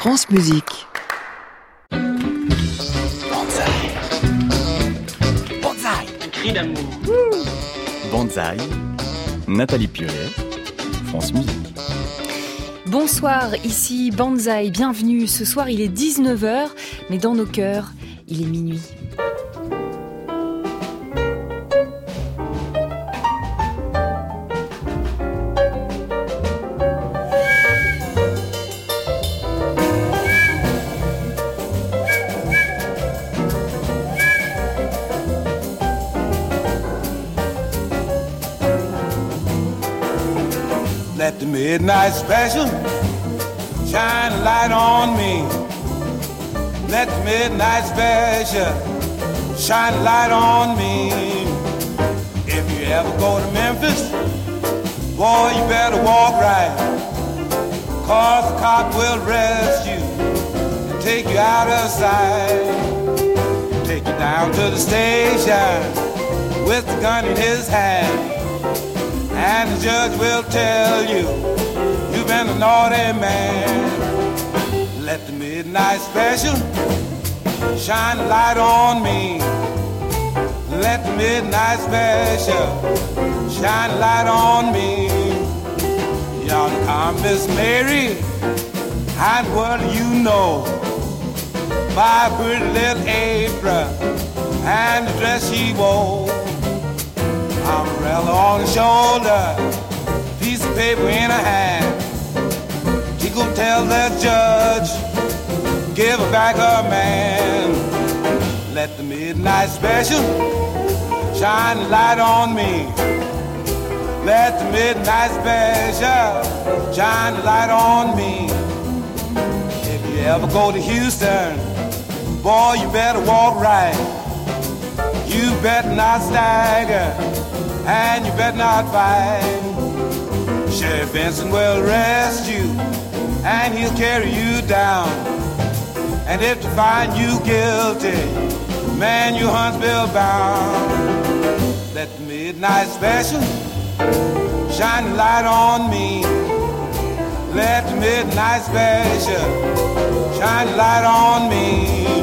France Musique. Banzai. Banzai. Un cri d'amour. Banzai. Nathalie Piollet, France Musique. Bonsoir, ici Banzai, bienvenue. Ce soir il est 19h, mais dans nos cœurs, il est minuit. Let the midnight special shine a light on me. Let the midnight special shine a light on me. If you ever go to Memphis, boy, you better walk right, 'cause the cop will arrest you and take you out of sight. Take you down to the station with the gun in his hand, and the judge will tell you you've been a naughty man. Let the midnight special shine a light on me. Let the midnight special shine a light on me. Y'all come Miss Mary, and what do you know? My pretty little apron and the dress she wore. Umbrella on the shoulder, piece of paper in her hand. She gon' tell the judge, give her back her man. Let the midnight special shine a light on me. Let the midnight special shine a light on me. If you ever go to Houston, boy, you better walk right. You better not stagger, and you better not fight. Sheriff Benson will arrest you, and he'll carry you down. And if they find you guilty, man, you Huntsville bound. Let the midnight special shine a light on me. Let the midnight special shine a light on me.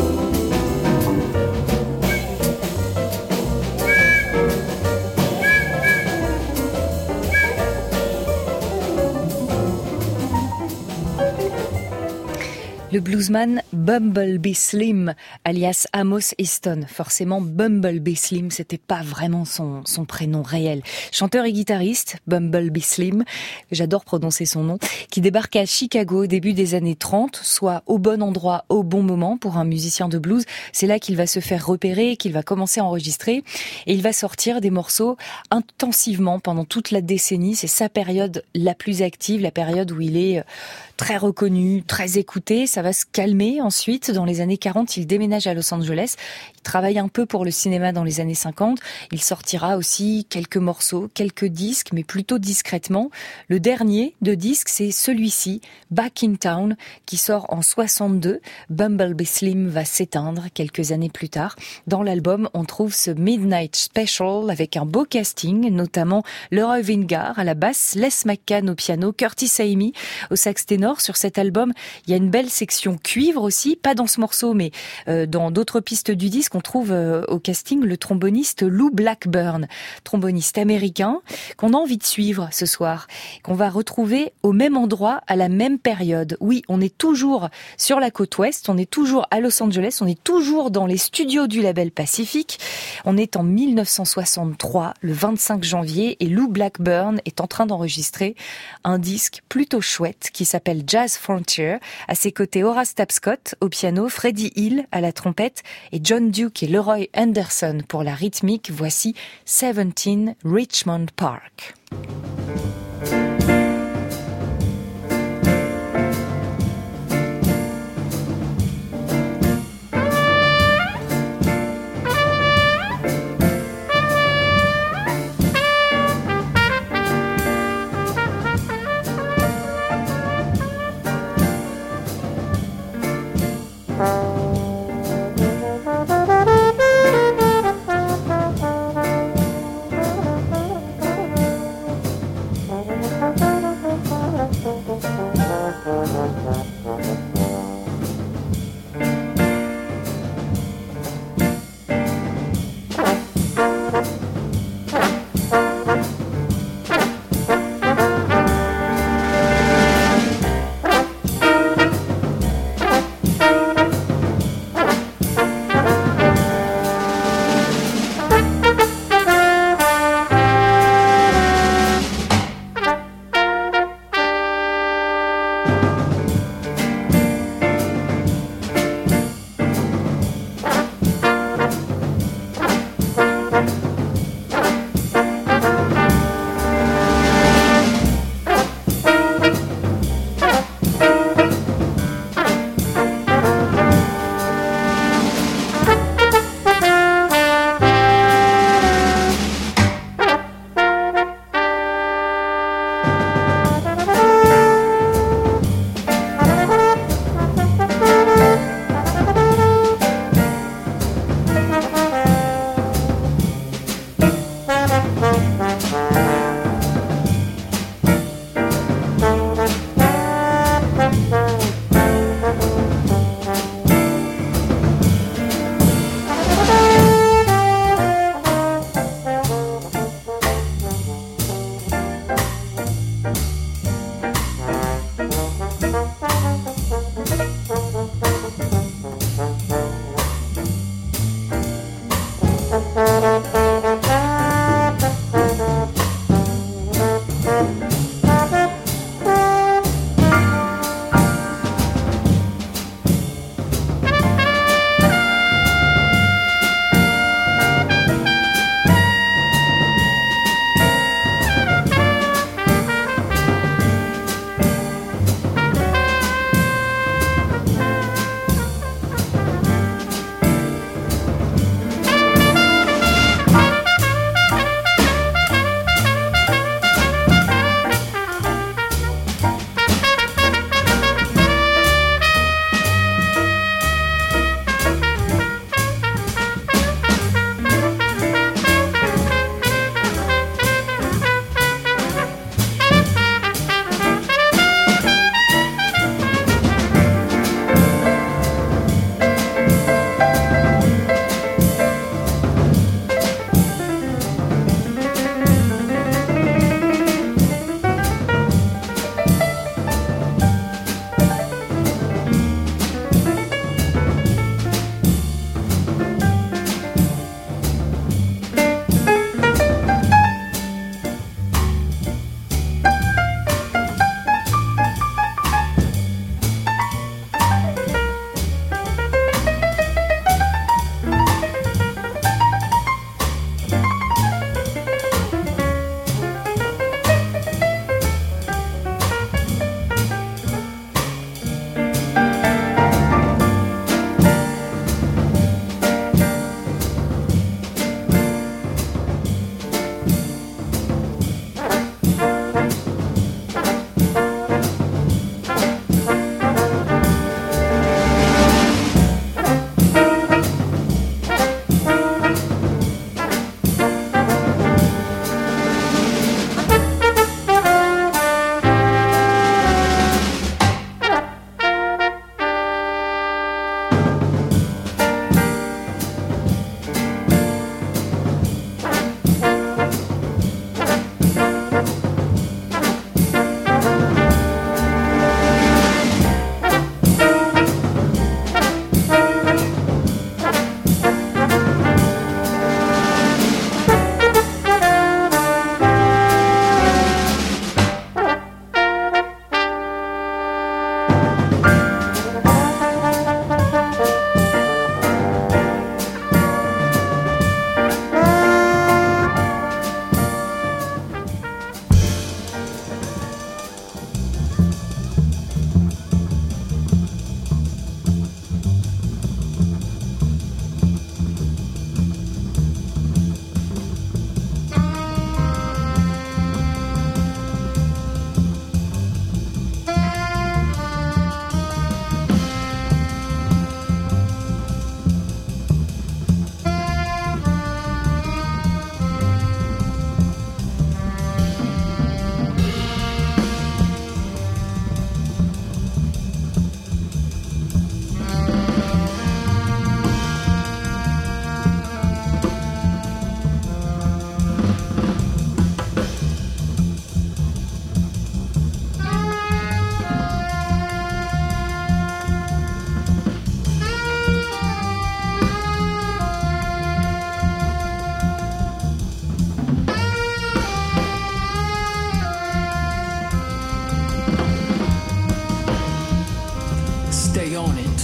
Le bluesman Bumblebee Slim, alias Amos Easton. Forcément, Bumblebee Slim, c'était pas vraiment son prénom réel. Chanteur et guitariste, Bumblebee Slim, j'adore prononcer son nom, qui débarque à Chicago au début des années 30, soit au bon endroit, au bon moment pour un musicien de blues. C'est là qu'il va se faire repérer, qu'il va commencer à enregistrer, et il va sortir des morceaux intensivement pendant toute la décennie. C'est sa période la plus active, la période où il est très reconnu, très écouté. Ça va se calmer ensuite. Dans les années 40, il déménage à Los Angeles. Il travaille un peu pour le cinéma dans les années 50. Il sortira aussi quelques morceaux, quelques disques, mais plutôt discrètement. Le dernier de disques, c'est celui-ci, Back in Town, qui sort en 62. Bumblebee Slim va s'éteindre quelques années plus tard. Dans l'album, on trouve ce Midnight Special avec un beau casting, notamment Leroy Vingar à la basse, Les McCann au piano, Curtis Amy au sax ténor. Sur cet album, il y a une belle section cuivre aussi, pas dans ce morceau, mais dans d'autres pistes du disque, on trouve au casting le tromboniste Lou Blackburn, tromboniste américain, qu'on a envie de suivre ce soir, qu'on va retrouver au même endroit, à la même période. Oui, on est toujours sur la côte ouest, on est toujours à Los Angeles, on est toujours dans les studios du label Pacific. On est en 1963, le 25 janvier, et Lou Blackburn est en train d'enregistrer un disque plutôt chouette qui s'appelle Jazz Frontier. À ses côtés, Horace Tapscott au piano, Freddie Hill à la trompette et John Duke et Leroy Anderson pour la rythmique. Voici 17 Richmond Park. stay on it.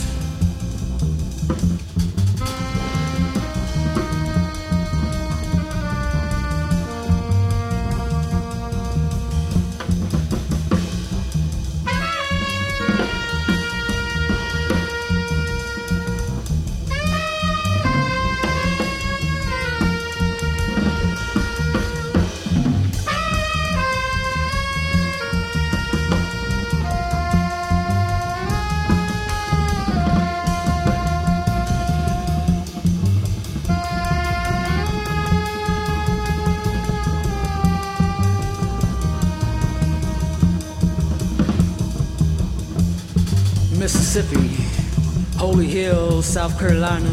Mississippi, Holy Hill, South Carolina.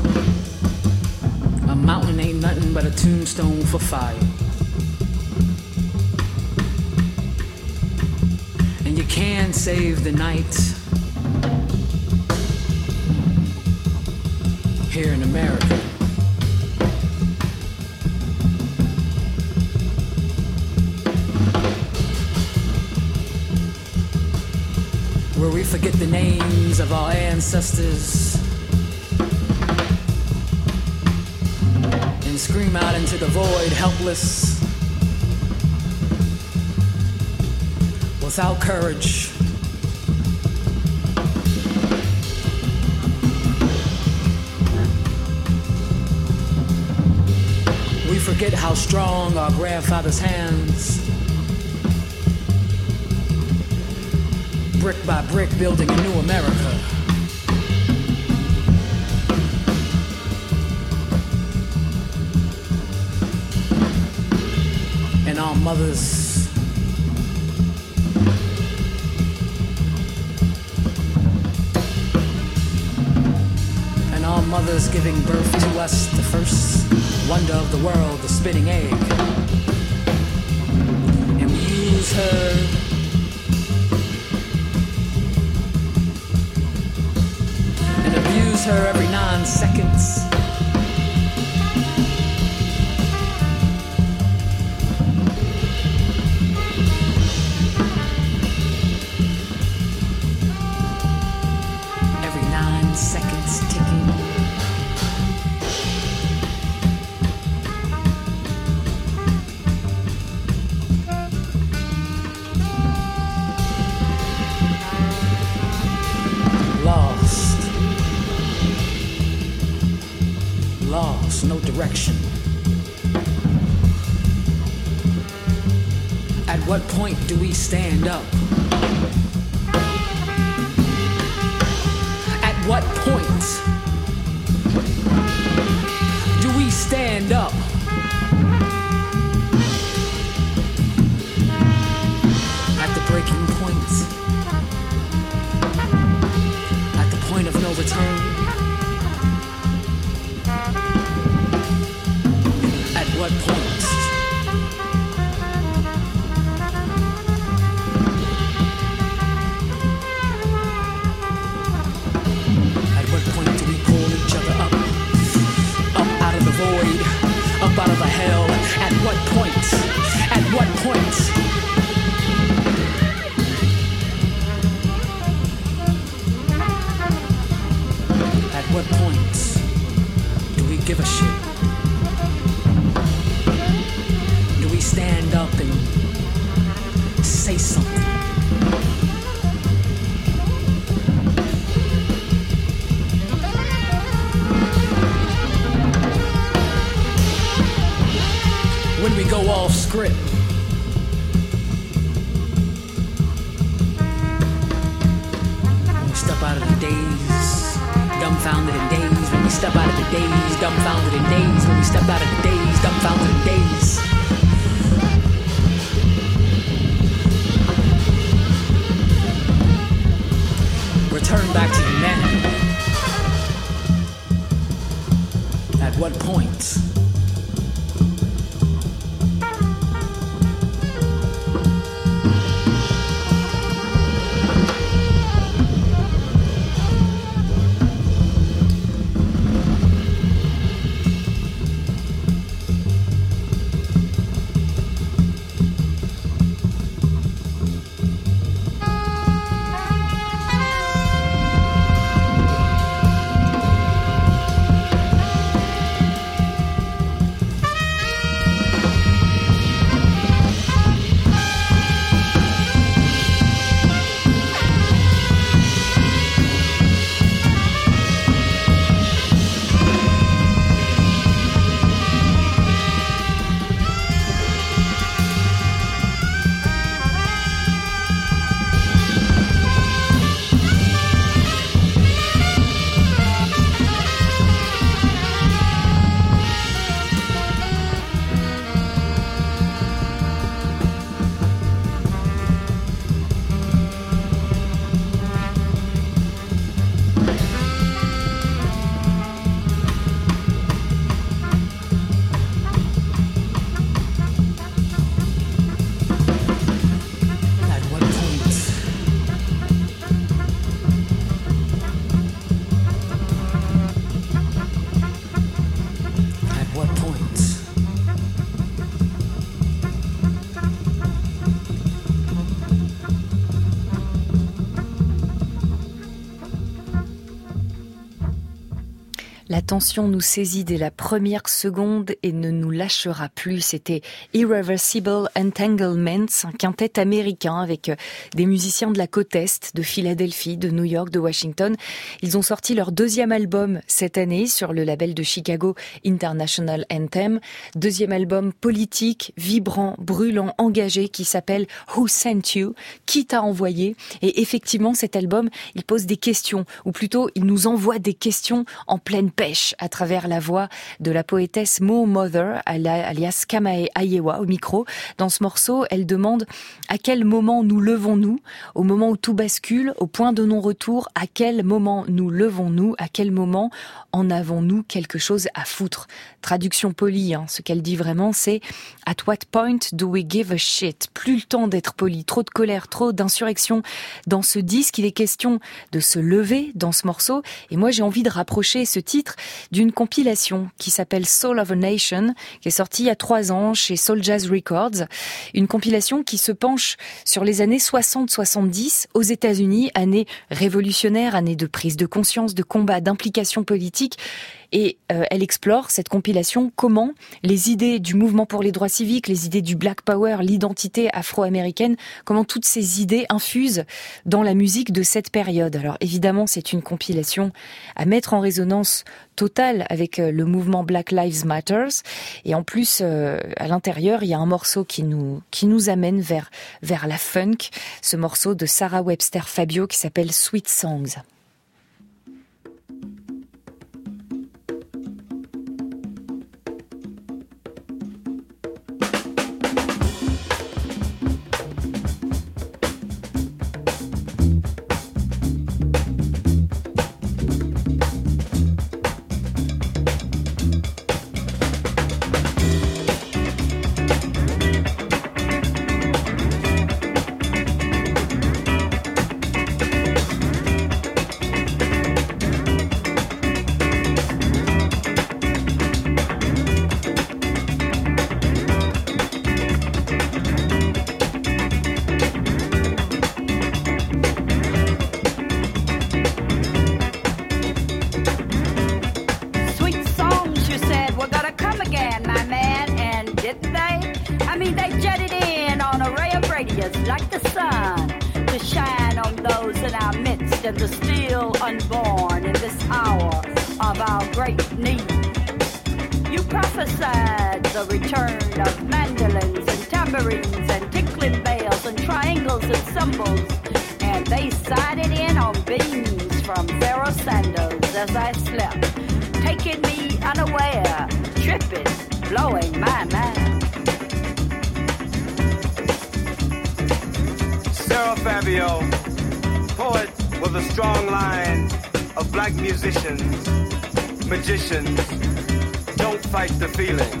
A mountain ain't nothing but a tombstone for fire. And you can save the night here in America. Where we forget the names of our ancestors and scream out into the void, helpless, without courage. We forget how strong our grandfather's hands, brick by brick, building a new America. And our mothers giving birth to us, the first wonder of the world, the spinning egg. And we use her and abuse her every 9 seconds. Every 9 seconds ticking. Lost, no direction. At what point do we stand up? At what point do we stand up? At the breaking point. At the point of no return. What point? At what point do we pull each other up out of the void, up out of the hell? At what point? At what point? At what point do we give a shit? Stand up and say something. When we go off script, when we step out of the daze, dumbfounded in daze. When we step out of the daze, dumbfounded in daze. When we step out of the daze, dumbfounded in daze. Return back to humanity. At what point? La tension nous saisit dès la première seconde et ne nous lâchera plus. C'était Irreversible Entanglements, un quintet américain avec des musiciens de la côte Est, de Philadelphie, de New York, de Washington. Ils ont sorti leur deuxième album cette année sur le label de Chicago International Anthem. Deuxième album politique, vibrant, brûlant, engagé qui s'appelle Who Sent You? Qui t'a envoyé? Et effectivement, cet album, il pose des questions, ou plutôt, il nous envoie des questions en pleine pêche à travers la voix de la poétesse Mo Mother, alias Kamae Ayewa, au micro. Dans ce morceau, elle demande à quel moment nous levons-nous, au moment où tout bascule, au point de non-retour, à quel moment nous levons-nous, à quel moment en avons-nous quelque chose à foutre. Traduction polie, ce qu'elle dit vraiment, c'est « At what point do we give a shit ?» Plus le temps d'être poli, trop de colère, trop d'insurrection. Dans ce disque, il est question de se lever dans ce morceau, et moi j'ai envie de rapprocher ce titre d'une compilation qui s'appelle Soul of a Nation, qui est sortie il y a 3 ans chez Soul Jazz Records. Une compilation qui se penche sur les années 60-70 aux États-Unis, années révolutionnaires, années de prise de conscience, de combat, d'implication politique. Et elle explore, cette compilation, comment les idées du mouvement pour les droits civiques, les idées du Black Power, l'identité afro-américaine, comment toutes ces idées infusent dans la musique de cette période. Alors évidemment, c'est une compilation à mettre en résonance totale avec le mouvement Black Lives Matter. Et en plus, à l'intérieur, il y a un morceau qui nous amène vers la funk, ce morceau de Sarah Webster Fabio qui s'appelle Sweet Songs. Like the sun to shine on those in our midst and the still unborn in this hour of our great need. You prophesied the return of mandolins and tambourines and tinkling bells and triangles and cymbals, and they sided in on beams from Pharaoh sandals as I slept, taking me unaware, tripping, blowing my mind. Sarah Fabio, poet with a strong line of black musicians, magicians, don't fight the feeling.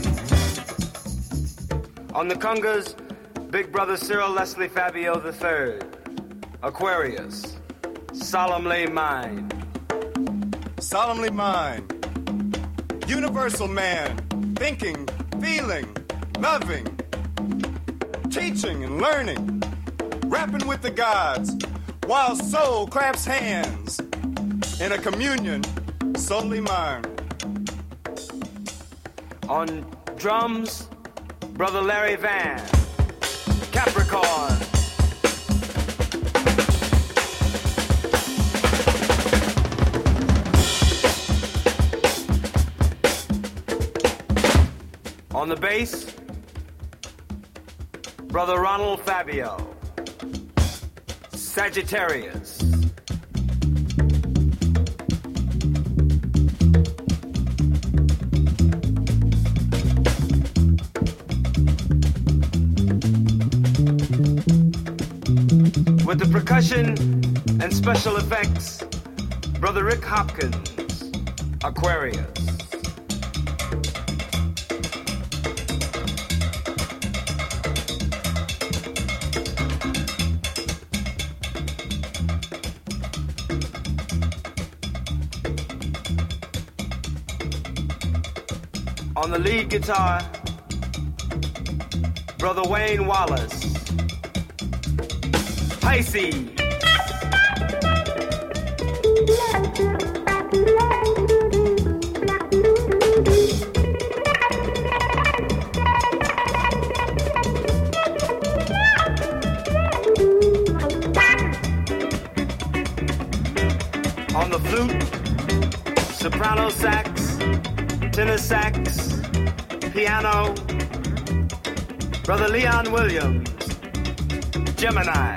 On the congas, Big Brother Cyril Leslie Fabio III, Aquarius, solemnly mine. Solemnly mine. Universal man, thinking, feeling, loving, teaching and learning. Rapping with the gods, while soul clamps hands in a communion solely mine. On drums, Brother Larry Van, Capricorn. On the bass, Brother Ronald Fabio, Sagittarius. With the percussion and special effects, Brother Rick Hopkins, Aquarius. On the lead guitar, Brother Wayne Wallace, Pisces. On the flute, soprano sax, tenor sax, piano, Brother Leon Williams, Gemini.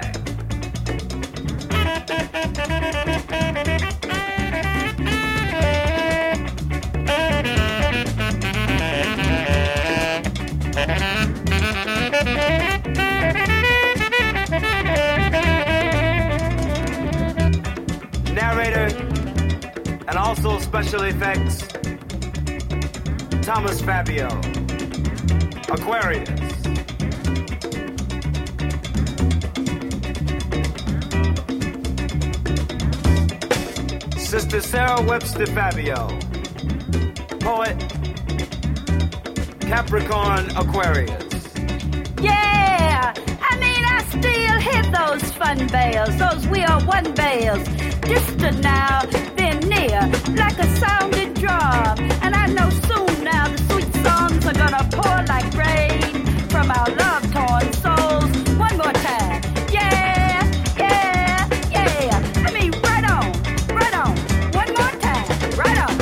Narrator and also special effects, Thomas Fabio, Aquarius. Sister Sarah Webster Fabio, poet, Capricorn Aquarius. Yeah, I mean, I still hit those fun bells, those we are one bells, distant now, then near, like a sounding drum. And I know soon now the sweet songs are gonna pour like rain from our love-torn souls. One more time, yeah, yeah, yeah. I mean, right on, one more time, right on.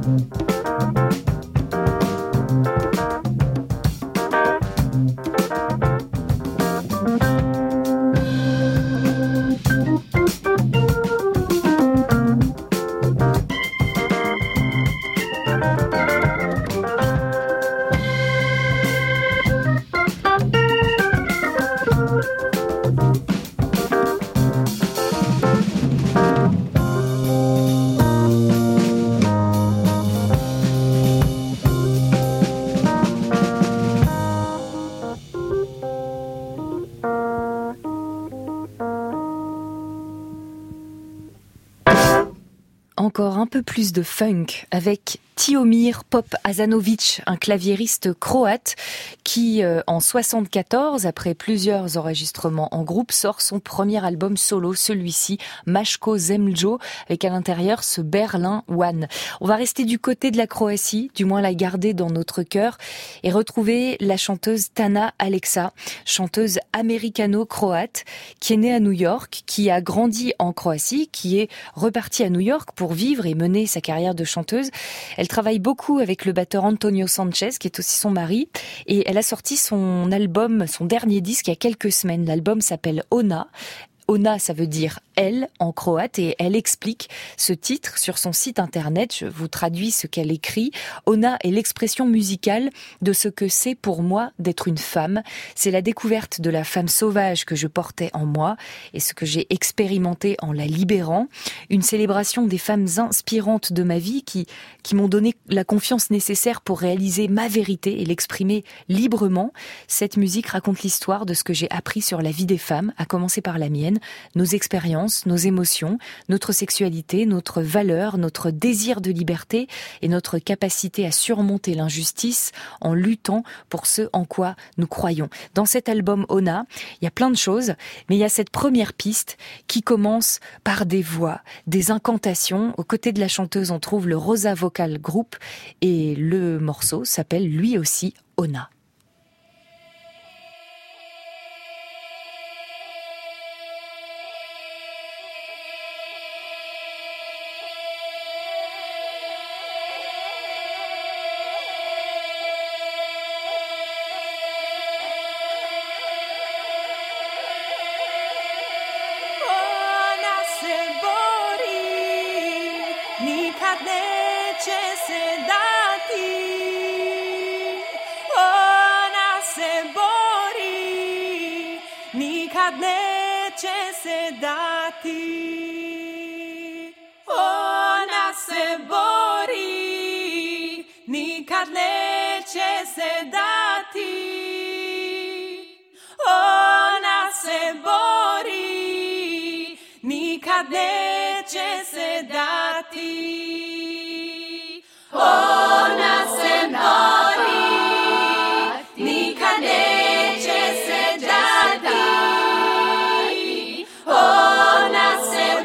Encore un peu plus de funk avec Tihomir Pop-Azanović, un claviériste croate qui, en 74, après plusieurs enregistrements en groupe, sort son premier album solo, celui-ci, Maško Zemljo, avec à l'intérieur ce Berlin One. On va rester du côté de la Croatie, du moins la garder dans notre cœur, et retrouver la chanteuse Tana Alexa, chanteuse américano-croate, qui est née à New York, qui a grandi en Croatie, qui est repartie à New York pour vivre et mener sa carrière de chanteuse. Elle travaille beaucoup avec le batteur Antonio Sanchez, qui est aussi son mari, et elle a sorti son album, son dernier disque, il y a quelques semaines. L'album s'appelle Ona. Ona, ça veut dire « elle » en croate, et elle explique ce titre sur son site internet. Je vous traduis ce qu'elle écrit. Ona est l'expression musicale de ce que c'est pour moi d'être une femme. C'est la découverte de la femme sauvage que je portais en moi et ce que j'ai expérimenté en la libérant. Une célébration des femmes inspirantes de ma vie qui m'ont donné la confiance nécessaire pour réaliser ma vérité et l'exprimer librement. Cette musique raconte l'histoire de ce que j'ai appris sur la vie des femmes, à commencer par la mienne. Nos expériences, nos émotions, notre sexualité, notre valeur, notre désir de liberté et notre capacité à surmonter l'injustice en luttant pour ce en quoi nous croyons. Dans cet album Ona, il y a plein de choses, mais il y a cette première piste qui commence par des voix, des incantations. Aux côtés de la chanteuse, on trouve le Rosa Vocal Group et le morceau s'appelle lui aussi Ona. Ona se bori, nikad neće se dati. Ona se bori, nikad neće se dati. Ona se bori, nikad neće se dati. Ona se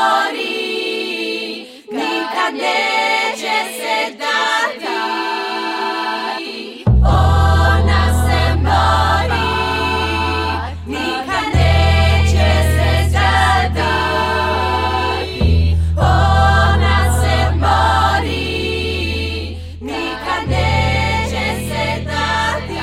bori, nikad neće se dati. Ona se bori, nikad neće se dati. Ona se bori, nikad neće se dati.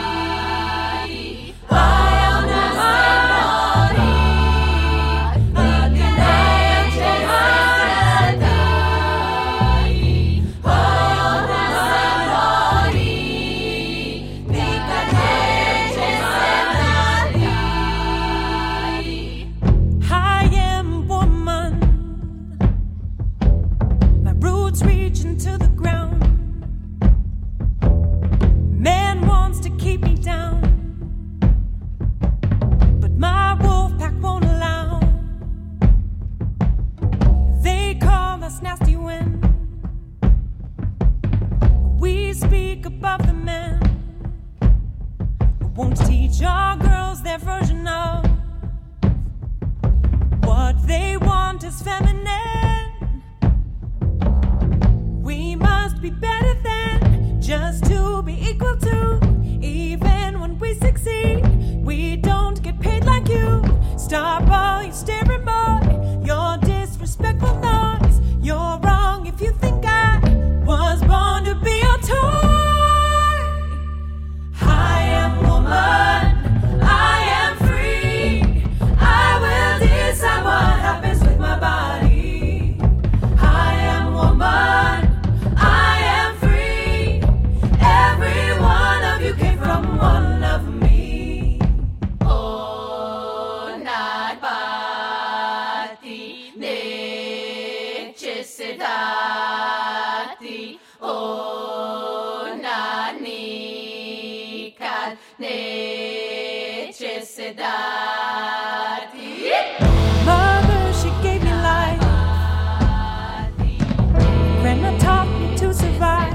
Stop all your staring, boy. Your disrespectful noise. You're wrong if you think I want Onani kad neće se dati. Mother, she gave me life. Grandma taught me to survive.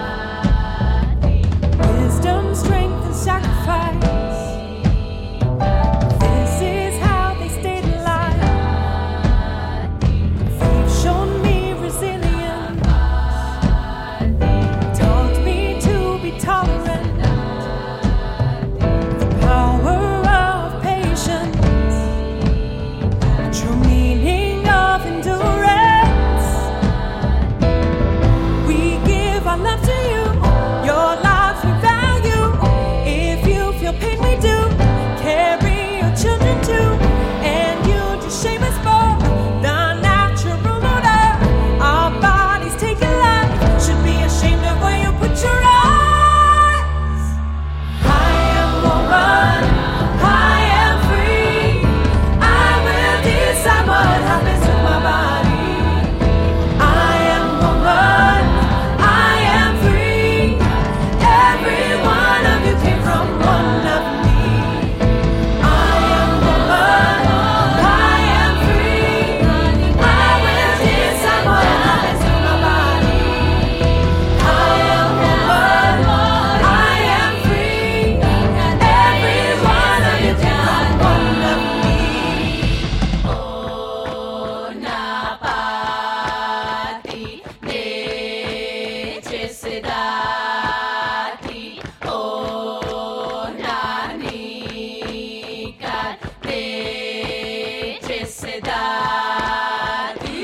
Wisdom, strength, and sacrifice. This is how they stayed alive. They've shown me resilience. Taught me to be tolerant. The power of patience. True meaning of endurance. We give our love to you. Your lives we value. If you feel pain, we do. Carry your children too. And you just shame us for the natural order. Our bodies taking life. Should be ashamed of where you put your eyes. I am woman. I am free. I will decide what happens to my body. I am woman. I am free. Every one of you came from one of me. I am woman. I am free. I will decide what happens to my body. I am woman. I am free. Every one of you came from one of me. Onapati neće se dati. Onani kad neće se dati.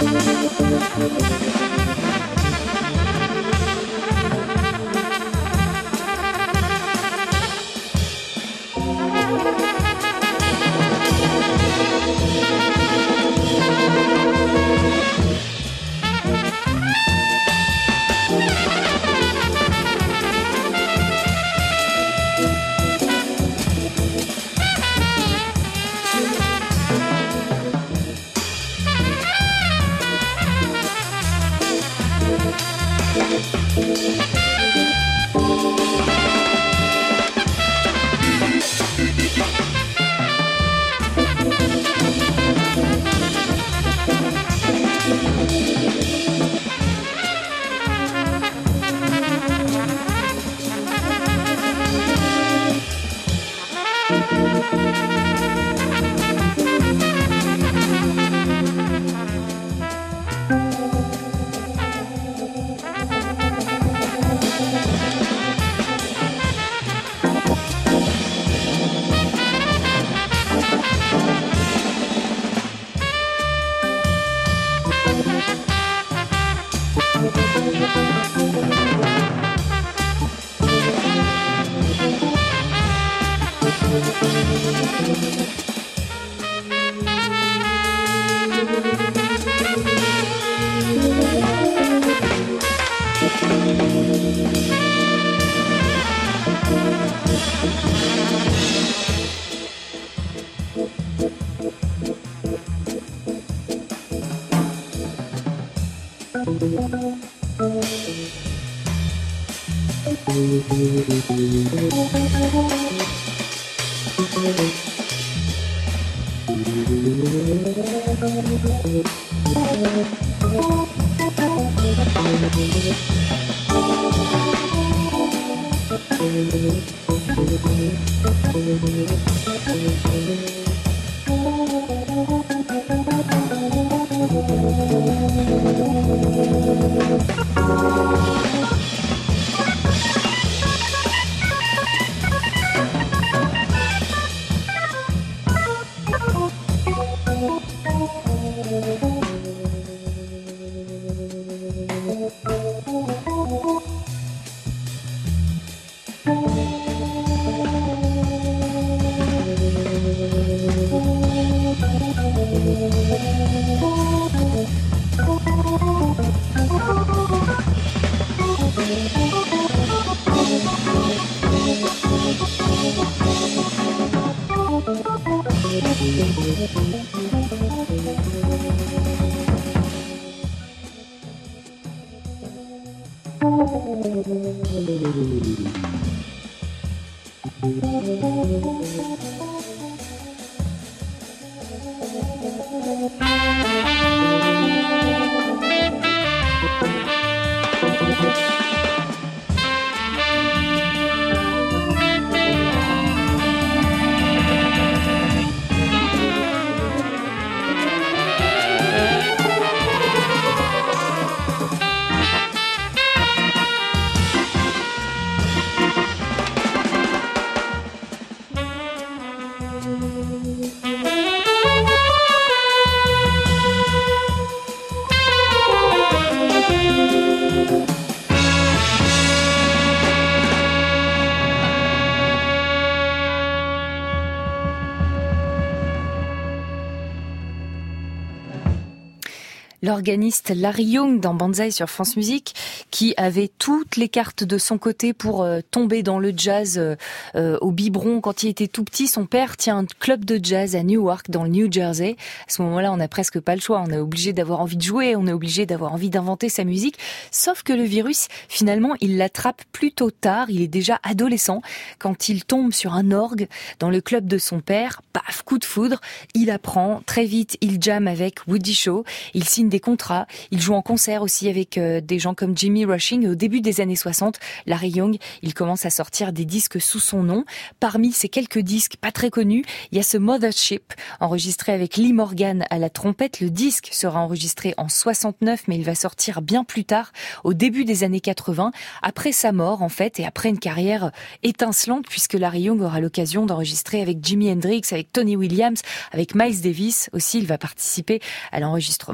L'organiste Larry Young dans Banzai sur France Musique, qui avait toutes les cartes de son côté pour tomber dans le jazz au biberon quand il était tout petit. Son père tient un club de jazz à Newark, dans le New Jersey. À ce moment-là, on n'a presque pas le choix. On est obligé d'avoir envie de jouer, on est obligé d'avoir envie d'inventer sa musique. Sauf que le virus, finalement, il l'attrape plutôt tard. Il est déjà adolescent quand il tombe sur un orgue dans le club de son père. Paf, coup de foudre. Il apprend très vite, il jamme avec Woody Shaw. Il signe des contrats. Il joue en concert aussi avec des gens comme Jimmy Rushing. Et au début des années 60, Larry Young, il commence à sortir des disques sous son nom. Parmi ces quelques disques pas très connus, il y a ce Mothership, enregistré avec Lee Morgan à la trompette. Le disque sera enregistré en 69, mais il va sortir bien plus tard, au début des années 80, après sa mort en fait, et après une carrière étincelante, puisque Larry Young aura l'occasion d'enregistrer avec Jimi Hendrix, avec Tony Williams, avec Miles Davis aussi. Il va participer à l'enregistrement du mythique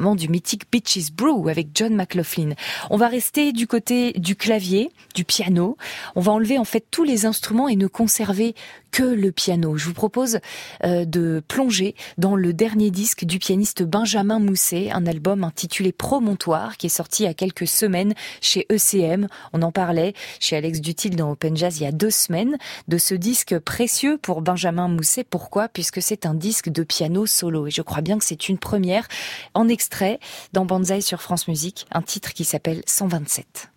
mythique Bitches Brew avec John McLaughlin. On va rester du côté du clavier, du piano. On va enlever en fait tous les instruments et ne conserver que le piano. Je vous propose de plonger dans le dernier disque du pianiste Benjamin Mousset, un album intitulé Promontoire qui est sorti il y a quelques semaines chez ECM. On en parlait chez Alex Dutil dans Open Jazz il y a 2 semaines de ce disque précieux pour Benjamin Mousset. Pourquoi ? Puisque c'est un disque de piano solo et je crois bien que c'est une première en extrait dans Banzai sur France Musique, un titre qui s'appelle 127.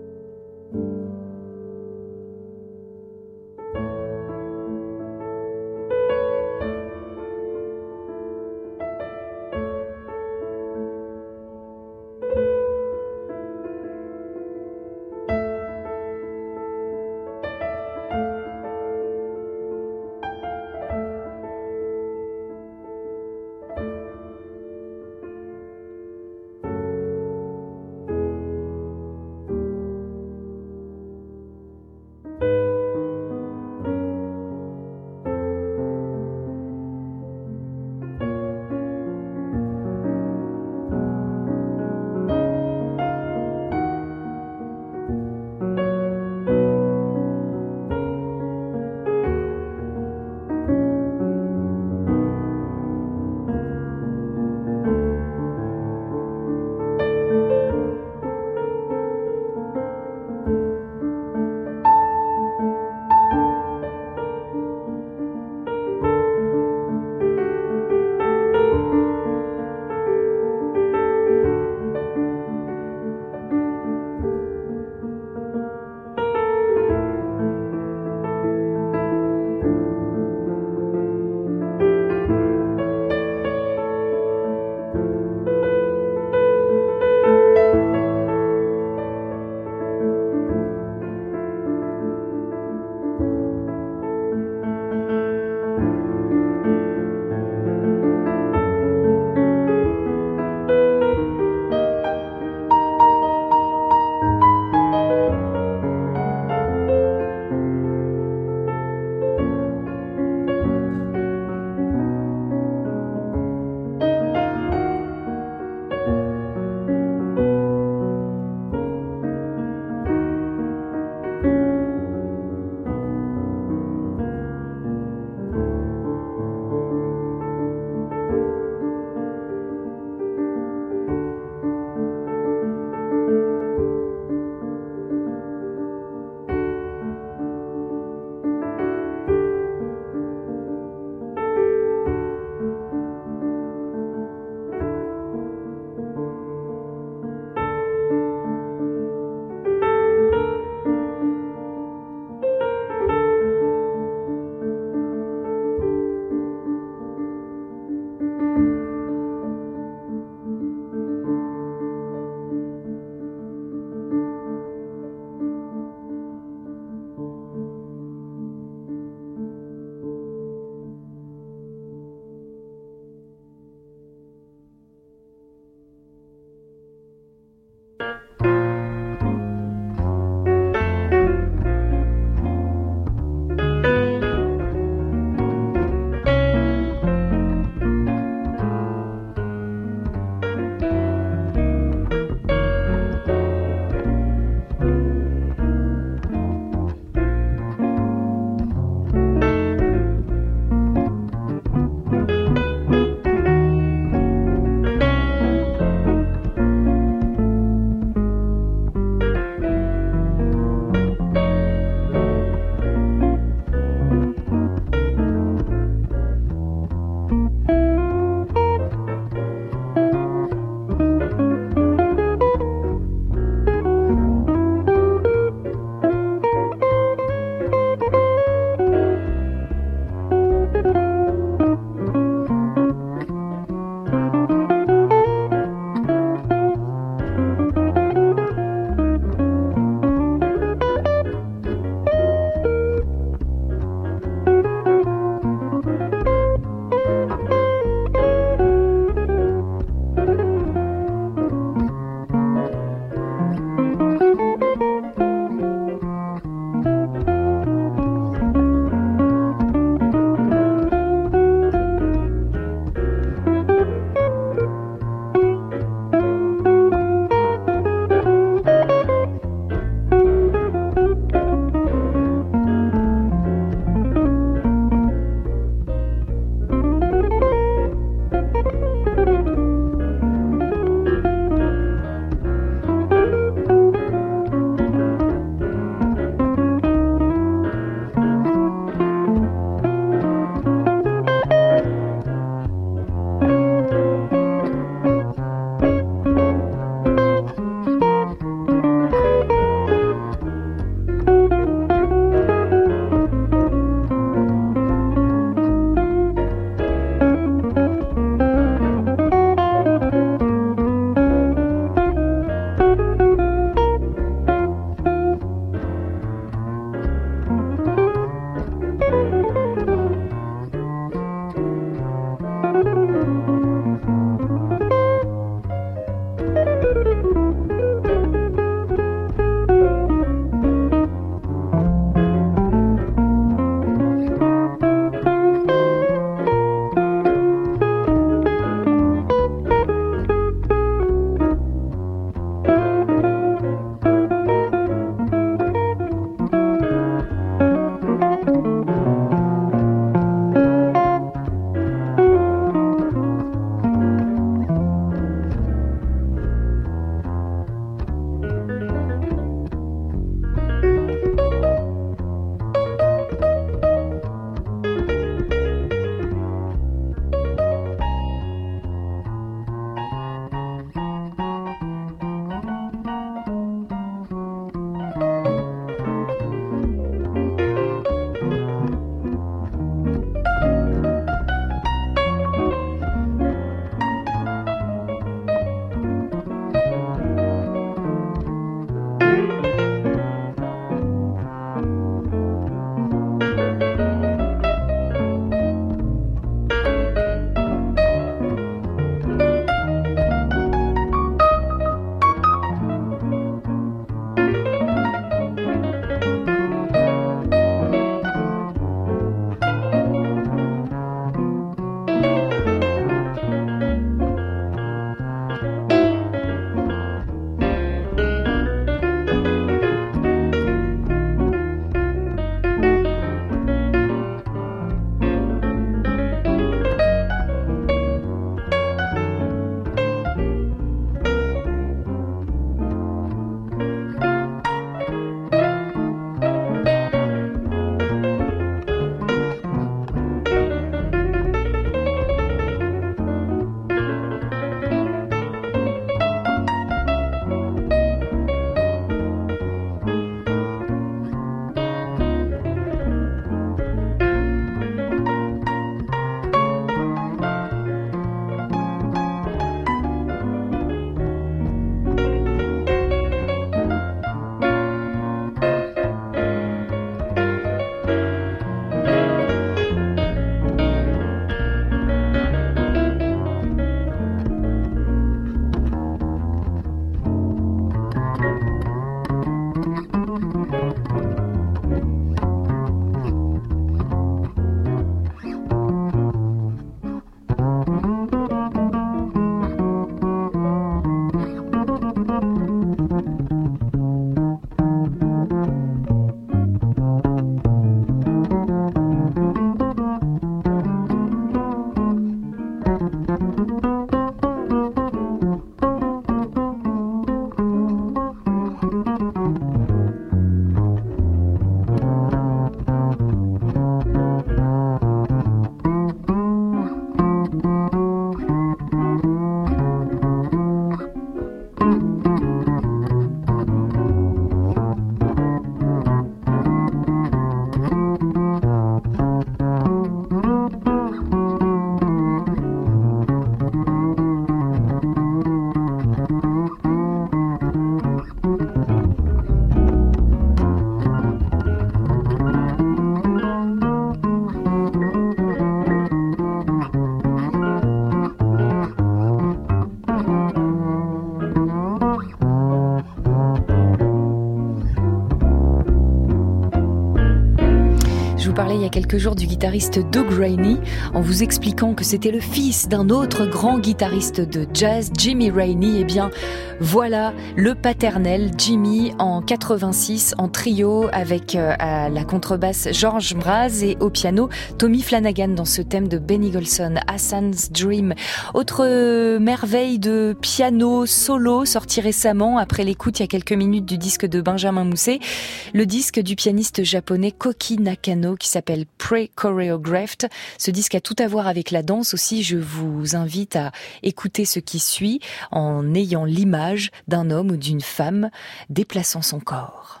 a quelques jours du guitariste Doug Rainey en vous expliquant que c'était le fils d'un autre grand guitariste de jazz, Jimmy Rainey. Eh bien, voilà le paternel, Jimmy, en 86, en trio avec à la contrebasse George Mraz et au piano Tommy Flanagan dans ce thème de Benny Golson, Hassan's Dream. Autre merveille de piano solo sorti récemment après l'écoute il y a quelques minutes du disque de Benjamin Mousset, le disque du pianiste japonais Koki Nakano qui s'appelle Pre-Choreographed. Ce disque a tout à voir avec la danse aussi. Je vous invite à écouter ce qui suit en ayant l'image d'un homme ou d'une femme déplaçant son corps.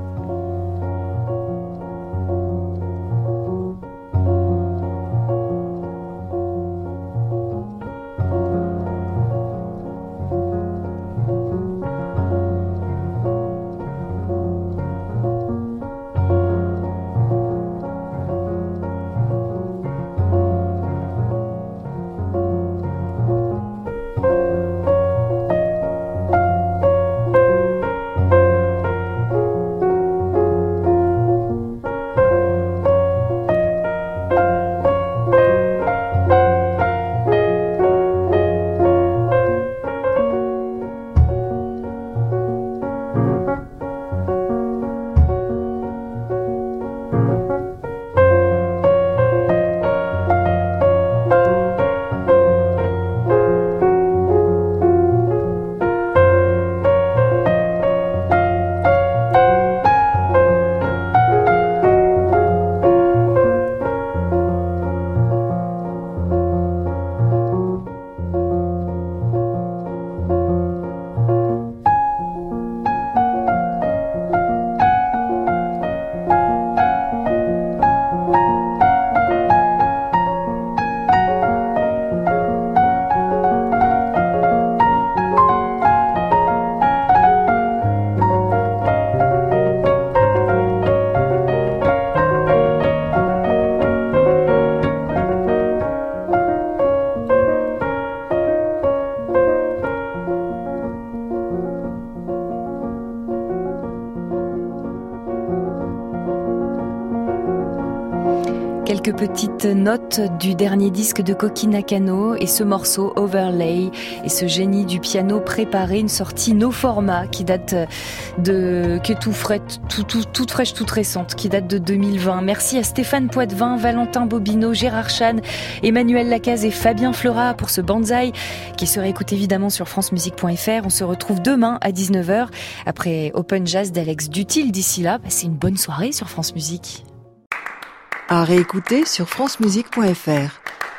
Quelques petites notes du dernier disque de Koki Nakano et ce morceau Overlay et ce génie du piano préparé, une sortie no format qui date qui est toute fraîche, toute récente, qui date de 2020. Merci à Stéphane Poitvin, Valentin Bobineau, Gérard Chan, Emmanuel Lacaze et Fabien Fleurat pour ce Banzai qui se réécoute évidemment sur francemusique.fr. On se retrouve demain à 19h après Open Jazz d'Alex Dutil. D'ici là, c'est une bonne soirée sur France Musique. À réécouter sur francemusique.fr.